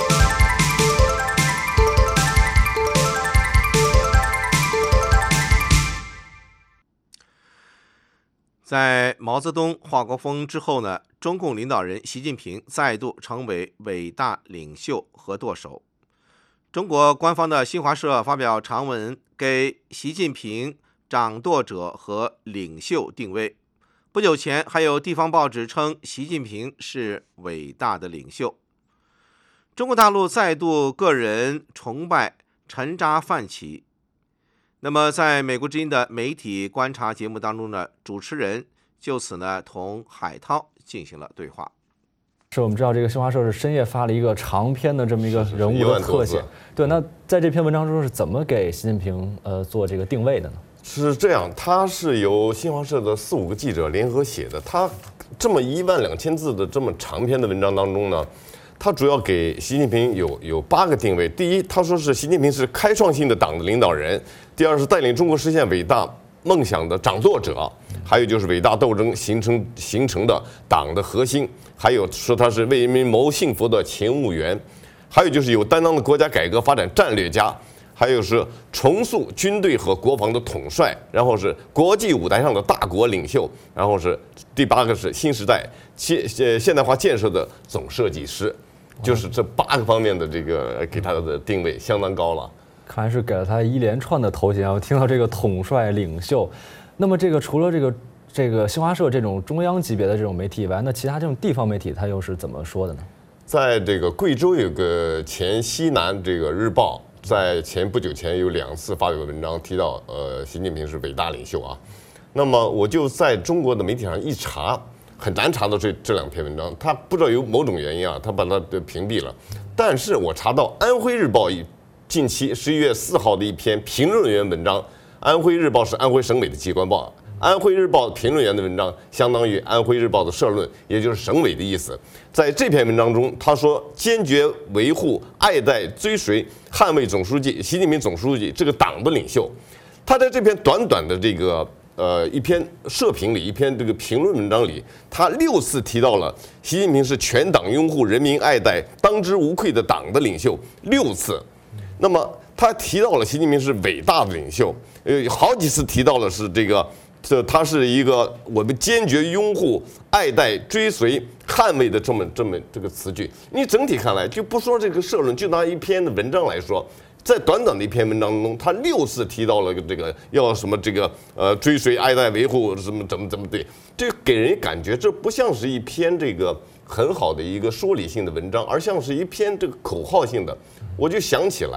在毛泽东、华国锋之后呢，中共领导人习近平再度成为伟大领袖和舵手。中国官方的新华社发表长文，给习近平掌舵者和领袖定位。不久前，还有地方报纸称习近平是伟大的领袖。中国大陆再度个人崇拜沉渣泛起。那么，在美国之音的媒体观察节目当中呢，主持人就此呢同海涛进行了对话。
是我们知道这个新华社是深夜发了一个长篇的这么一个人物的特写。对，那在这篇文章中是怎么给习近平做这个定位的呢？
是这样，它是由新华社的4、5个记者联合写的。它这么12000字的这么长篇的文章当中呢，它主要给习近平有8个定位。第一，他说是习近平是开创性的党的领导人；第二是带领中国实现伟大梦想的掌舵者；还有就是伟大斗争形成的党的核心；还有说他是为人民谋幸福的勤务员；还有就是有担当的国家改革发展战略家。还有是重塑军队和国防的统帅，然后是国际舞台上的大国领袖，然后是第8个是新时代现代化建设的总设计师，就是这8个方面的这个给他的定位相当高了。
看来是给了他一连串的头衔。我听到这个统帅领袖，那么这个除了这个新华社这种中央级别的这种媒体以外，那其他这种地方媒体他又是怎么说的呢？
在这个贵州有个前西南这个日报。在不久前有2次发表文章提到，习近平是伟大领袖啊。那么我就在中国的媒体上一查，很难查到这2篇文章，他不知道有某种原因啊，他把它屏蔽了。但是我查到安徽日报近期11月4号的一篇评论员文章，安徽日报是安徽省委的机关报。安徽日报评论员的文章相当于安徽日报的社论，也就是省委的意思。在这篇文章中，他说坚决维护、爱戴、追随、捍卫总书记习近平总书记这个党的领袖。他在这篇短短的这个一篇社评里，一篇这个评论文章里，他6次提到了习近平是全党拥护、人民爱戴、当之无愧的党的领袖6次。那么他提到了习近平是伟大的领袖，好几次提到了是他是一个我们坚决拥护、爱戴、追随、捍卫的这么这个词句。你整体看来，就不说这个社论，就拿一篇的文章来说，在短短的一篇文章中，他6次提到了这个要什么追随、爱戴、维护什么怎么对，这给人感觉这不像是一篇这个很好的一个说理性的文章，而像是一篇这个口号性的。我就想起来，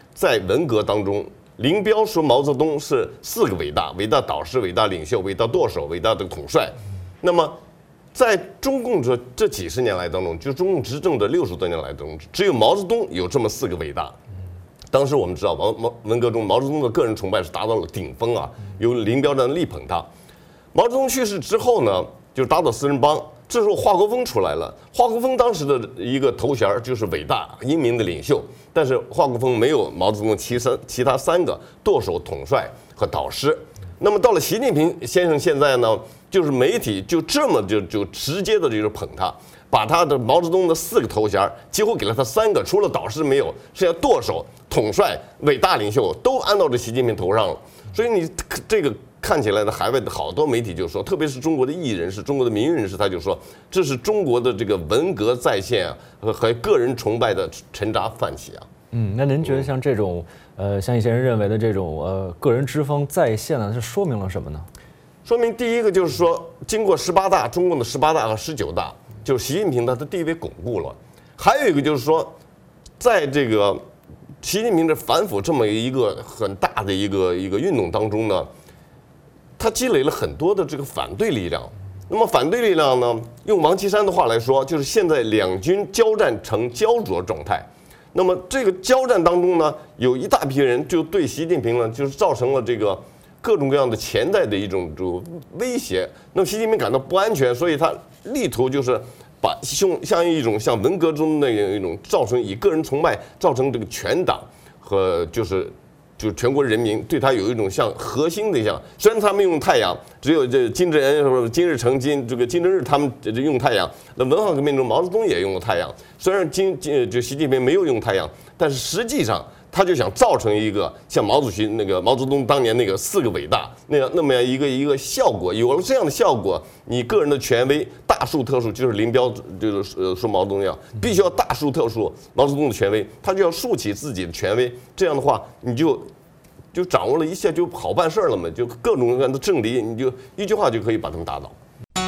在文革当中，林彪说毛泽东是4个伟大：伟大导师、伟大领袖、伟大舵手、伟大的统帅。那么，在中共这几十年来当中，就中共执政的60多年来当中，只有毛泽东有这么4个伟大。当时我们知道文革中毛泽东的个人崇拜是达到了顶峰啊，有林彪这样力捧他。毛泽东去世之后呢，就是打倒四人帮。这时候华国锋出来了，华国锋当时的一个头衔就是伟大英明的领袖，但是华国锋没有毛泽东其他3个舵手、统帅和导师。那么到了习近平先生现在呢，就是媒体就这么就直接的就是捧他，把他的毛泽东的4个头衔几乎给了他3个，除了导师没有，剩下舵手、统帅、伟大领袖都安到这习近平头上了。所以你这个看起来的海外的好多媒体就说，特别是中国的艺人士、中国的名人士，他就说这是中国的这个文革再现啊和个人崇拜的沉渣泛起啊。
那您觉得像这种像一些人认为的这种个人之风再现呢，是说明了什么呢？
说明第一个就是说，经过18大，中共的18大和19大，就是习近平他的地位巩固了。还有一个就是说，在这个习近平的反腐这么一个很大的一个运动当中呢，他积累了很多的这个反对力量。那么反对力量呢，用王岐山的话来说，就是现在两军交战成焦灼状态。那么这个交战当中呢，有一大批人就对习近平呢，就是造成了这个各种各样的潜在的一种威胁。那么习近平感到不安全，所以他力图就是把像文革中那样一种造成以个人崇拜造成这个全党和就是全国人民对他有一种像核心的像，虽然他们用太阳，只有这金正恩什么金日成金正日他们用太阳，那文化革命中毛泽东也用了太阳，虽然习近平没有用太阳，但是实际上他就想造成一个像毛泽东当年那个4个伟大那么样一个效果。有了这样的效果，你个人的权威大数特数，就是林彪就是说毛泽东一样，必须要大数特数毛泽东的权威，他就要竖起自己的权威。这样的话，你就掌握了一下就好办事了嘛，就各种各样的政敌，你就一句话就可以把他们打倒。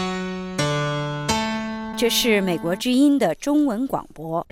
这是美国之音的中文广播。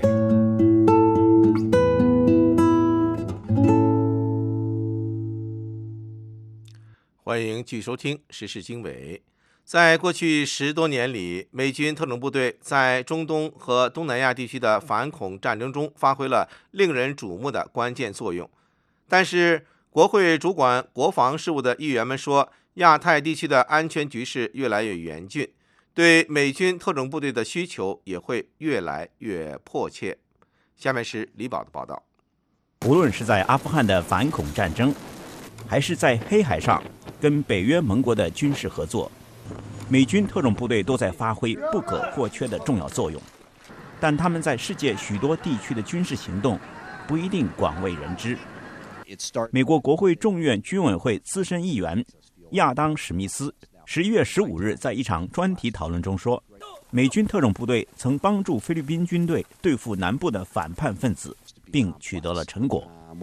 欢迎继续收听时事经纬。在过去10多年里，美军特种部队在中东和东南亚地区的反恐战争中发挥了令人瞩目的关键作用。但是，国会主管国防事务的议员们说，亚太地区的安全局势越来越严峻，对美军特种部队的需求也会越来越迫切。下面是李宝的报道。
无论是在阿富汗的反恐战争，还是在黑海上跟北约盟国的军事合作，美军特种部队都在发挥不可或缺的重要作用。但他们在世界许多地区的军事行动不一定广为人知。美国国会众院军委会资深议员亚当·史密斯11月15日在一场专题讨论中说，美军特种部队曾帮助菲律宾军队对付南部的反叛分子，并取得了成果。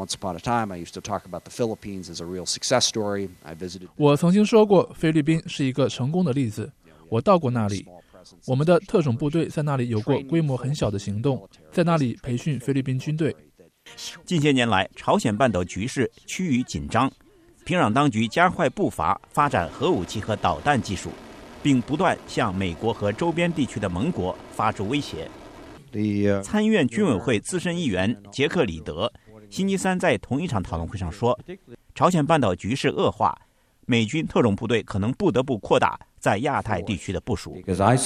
我曾经说过，菲律宾是一个成功的例子。我到过那里，我们的特种部队在那里有过规模很小的行动，在那里培训菲律宾军队。
近些年来，朝鲜半岛局势趋于紧张，平壤当局加快步伐，发展核武器和导弹技术，并不断向美国和周边地区的盟国发出威胁。参议院军委会资深议员杰克·里德星期三在同一场讨论会上说，朝鲜半岛局势恶化，美军特种部队可能不得不扩大在亚太地区的部署。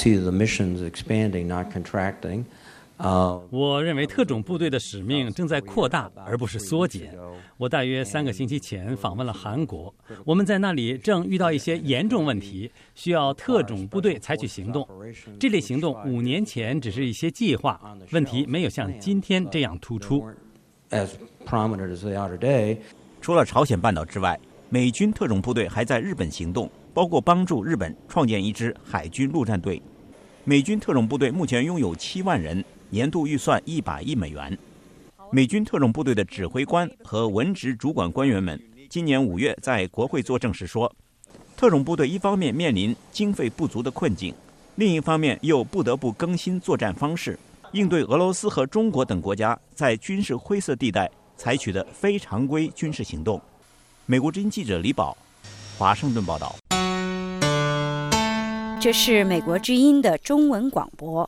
我认为特种部队的使命正在扩大，而不是缩减。我大约3个星期前访问了韩国，我们在那里正遇到一些严重问题，需要特种部队采取行动。这类行动5年前只是一些计划，问题没有像今天这样突出。
除了朝鲜半岛之外，美军特种部队还在日本行动，包括帮助日本创建一支海军陆战队。美军特种部队目前拥有7万人，年度预算100亿美元。美军特种部队的指挥官和文职主管官员们今年5月在国会作证时说，特种部队一方面面临经费不足的困境，另一方面又不得不更新作战方式，应对俄罗斯和中国等国家在军事灰色地带采取的非常规军事行动。美国之音记者李宝，华盛顿报道。
这是美国之音的中文广播。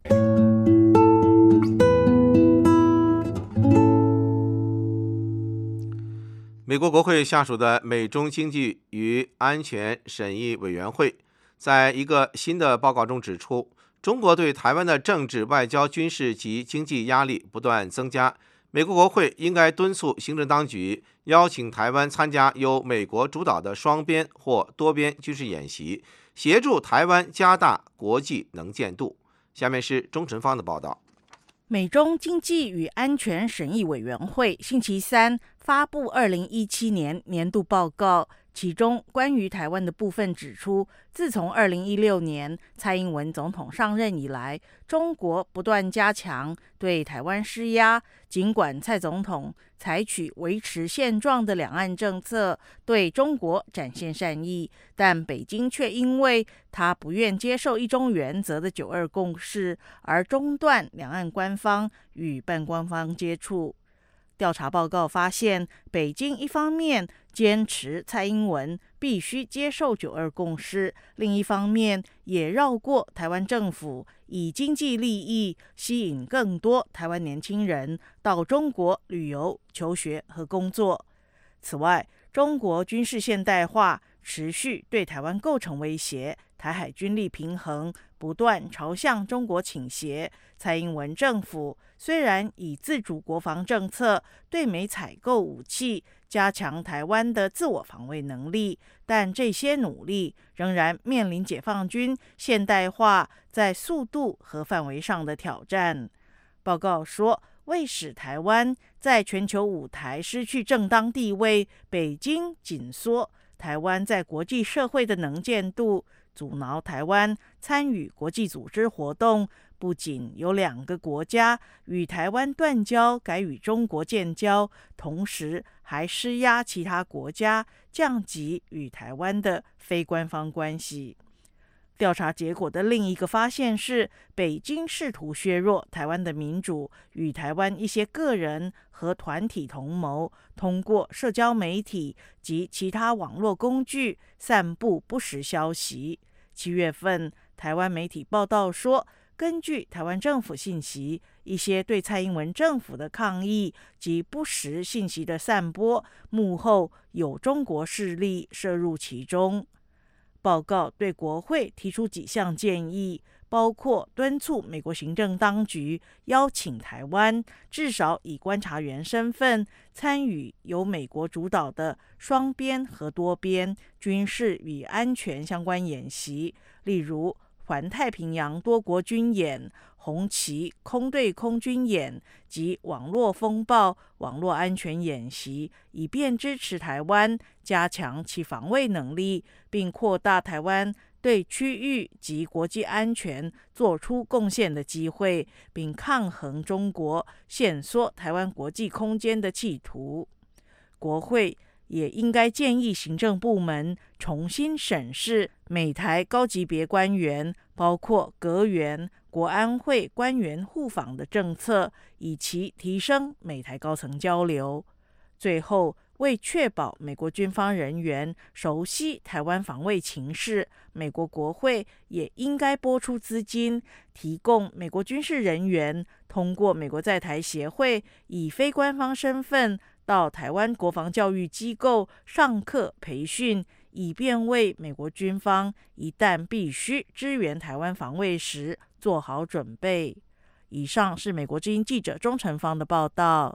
美国国会下属的美中经济与安全审议委员会在一个新的报告中指出，中国对台湾的政治、外交、军事及经济压力不断增加。美国国会应该敦促行政当局邀请台湾参加由美国主导的双边或多边军事演习，协助台湾加大国际能见度。下面是钟晨芳的报道。
美中经济与安全审议委员会星期三发布2017年年度报告，其中关于台湾的部分指出，自从2016年蔡英文总统上任以来，中国不断加强对台湾施压。尽管蔡总统采取维持现状的两岸政策，对中国展现善意，但北京却因为他不愿接受一中原则的9·2共识，而中断两岸官方与半官方接触。调查报告发现，北京一方面坚持蔡英文必须接受9·2共识，另一方面也绕过台湾政府，以经济利益吸引更多台湾年轻人到中国旅游、求学和工作。此外，中国军事现代化持续对台湾构成威胁，台海军力平衡不断朝向中国倾斜。蔡英文政府虽然以自主国防政策对美采购武器，加强台湾的自我防卫能力，但这些努力仍然面临解放军现代化在速度和范围上的挑战。报告说，为使台湾在全球舞台失去正当地位，北京紧缩台湾在国际社会的能见度，阻挠台湾参与国际组织活动。不仅有2个国家与台湾断交，改与中国建交，同时还施压其他国家降级与台湾的非官方关系。调查结果的另一个发现是，北京试图削弱台湾的民主，与台湾一些个人和团体同谋，通过社交媒体及其他网络工具散布不实消息。7月份，台湾媒体报道说，根据台湾政府信息，一些对蔡英文政府的抗议及不实信息的散播，幕后有中国势力涉入其中。报告对国会提出几项建议，包括敦促美国行政当局邀请台湾至少以观察员身份参与由美国主导的双边和多边军事与安全相关演习，例如环太平洋多国军演、红旗空对空军演及网络风暴网络安全演习，以便支持台湾加强其防卫能力，并扩大台湾对区域及国际安全做出贡献的机会，并抗衡中国限缩台湾国际空间的企图。国会也应该建议行政部门重新审视美台高级别官员，包括阁员、国安会官员互访的政策，以期提升美台高层交流。最后，为确保美国军方人员熟悉台湾防卫情势，美国国会也应该拨出资金，提供美国军事人员通过美国在台协会以非官方身份到台湾国防教育机构上课培训，以便为美国军方一旦必须支援台湾防卫时做好准备。以上是美国之音记者钟晨芳的报道。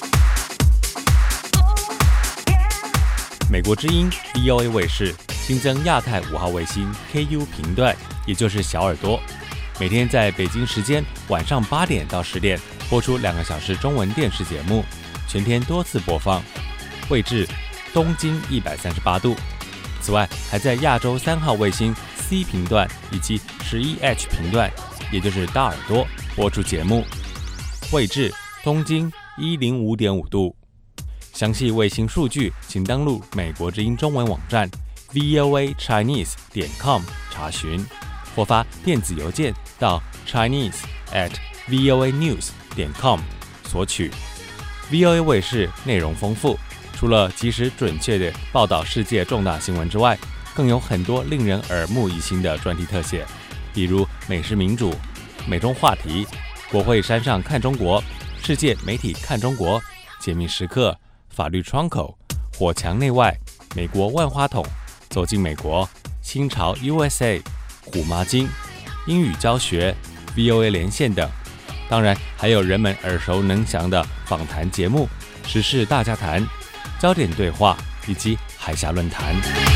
美国之音 VOA 卫视新增亚太5号卫星 KU 频段，也就是小耳朵，每天在北京时间晚上8点到10点播出2个小时中文电视节目，全天多次播放，位置东经138度。此外，还在亚洲3号卫星 C 频段以及11H 频段，也就是大耳朵播出节目，位置东经105.5度。详细卫星数据，请登录美国之音中文网站 voachinese.com 查询，或发电子邮件到 chinese@voanews.com 索取。
VOA 卫视内容丰富，除了及时准确地报道世界重大新闻之外，更有很多令人耳目一新的专题特写，比如美食民主、美中话题、国会山上看中国、世界媒体看中国、解密时刻、法律窗口、火墙内外、美国万花筒、走进美国、新潮 USA、虎妈经、英语教学、VOA 连线等。当然还有人们耳熟能详的访谈节目、时事大家谈、焦点对话以及海峡论坛。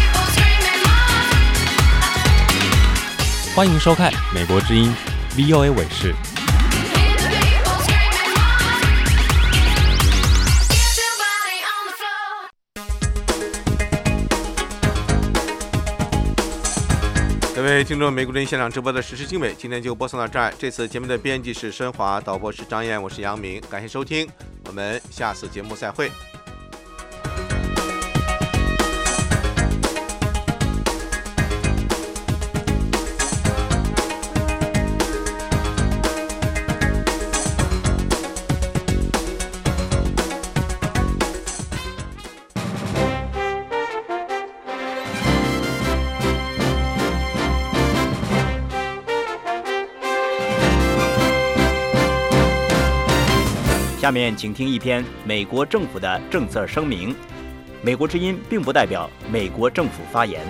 欢迎收看美国之音 VOA 卫视。
各位听众，美国之音现场直播的时事经纬，今天就播送到这儿。这次节目的编辑是申华，导播是张燕，我是杨明，感谢收听，我们下次节目再会。
下面请听一篇美国政府的政策声明。美国之音并不代表美国政府发言。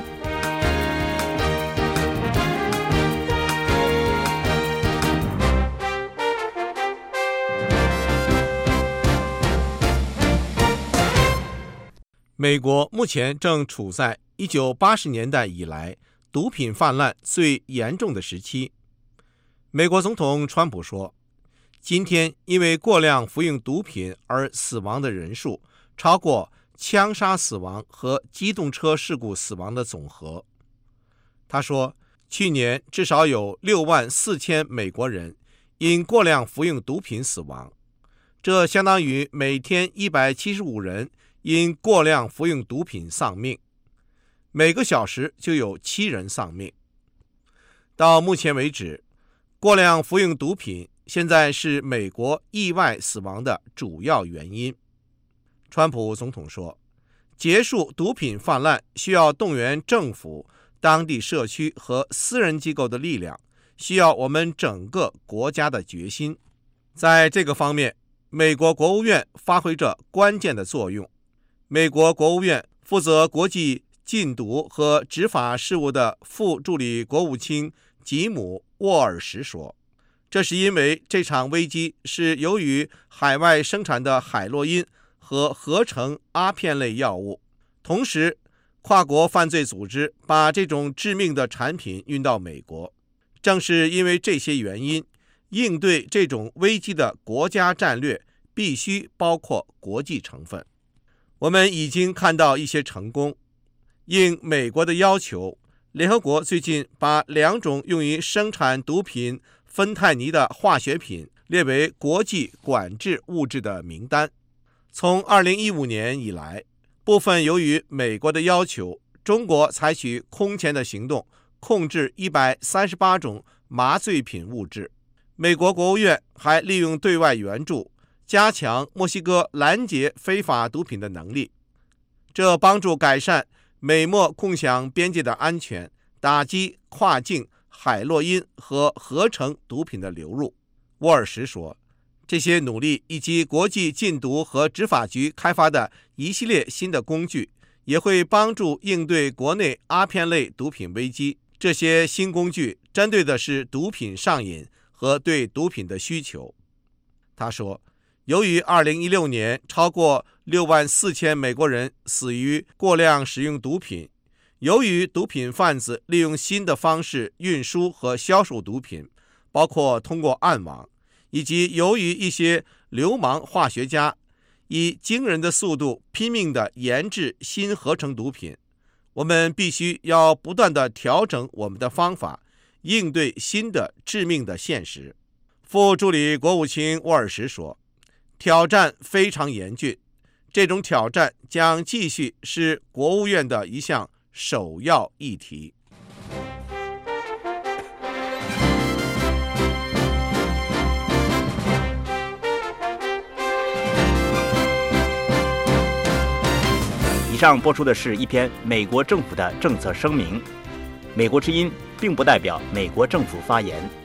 美国目前正处在1980年代以来毒品泛滥最严重的时期。美国总统川普说，今天因为过量服用毒品而死亡的人数超过枪杀死亡和机动车事故死亡的总和。他说，去年至少有64000美国人因过量服用毒品死亡，这相当于每天175人因过量服用毒品丧命，每个小时就有7人丧命。到目前为止，过量服用毒品现在是美国意外死亡的主要原因。川普总统说，结束毒品泛滥需要动员政府、当地社区和私人机构的力量，需要我们整个国家的决心。在这个方面，美国国务院发挥着关键的作用。美国国务院负责国际禁毒和执法事务的副助理国务卿吉姆·沃尔什说，这是因为这场危机是由于海外生产的海洛因和合成阿片类药物，同时跨国犯罪组织把这种致命的产品运到美国。正是因为这些原因，应对这种危机的国家战略必须包括国际成分。我们已经看到一些成功。应美国的要求，联合国最近把2种用于生产毒品芬太尼的化学品列为国际管制物质的名单。从2015年以来，部分由于美国的要求，中国采取空前的行动，控制138种麻醉品物质。美国国务院还利用对外援助，加强墨西哥拦截非法毒品的能力，这帮助改善美墨共享边界的安全，打击跨境海洛因和合成毒品的流入。沃尔什说，这些努力以及国际禁毒和执法局开发的一系列新的工具，也会帮助应对国内阿片类毒品危机。这些新工具针对的是毒品上瘾和对毒品的需求。他说，由于2016年超过64000美国人死于过量使用毒品，由于毒品贩子利用新的方式运输和销售毒品，包括通过暗网，以及由于一些流氓化学家以惊人的速度拼命地研制新合成毒品，我们必须要不断地调整我们的方法，应对新的致命的现实。副助理国务卿沃尔什说，挑战非常严峻，这种挑战将继续是国务院的一项首要议题。
以上播出的是一篇美国政府的政策声明。美国之音并不代表美国政府发言。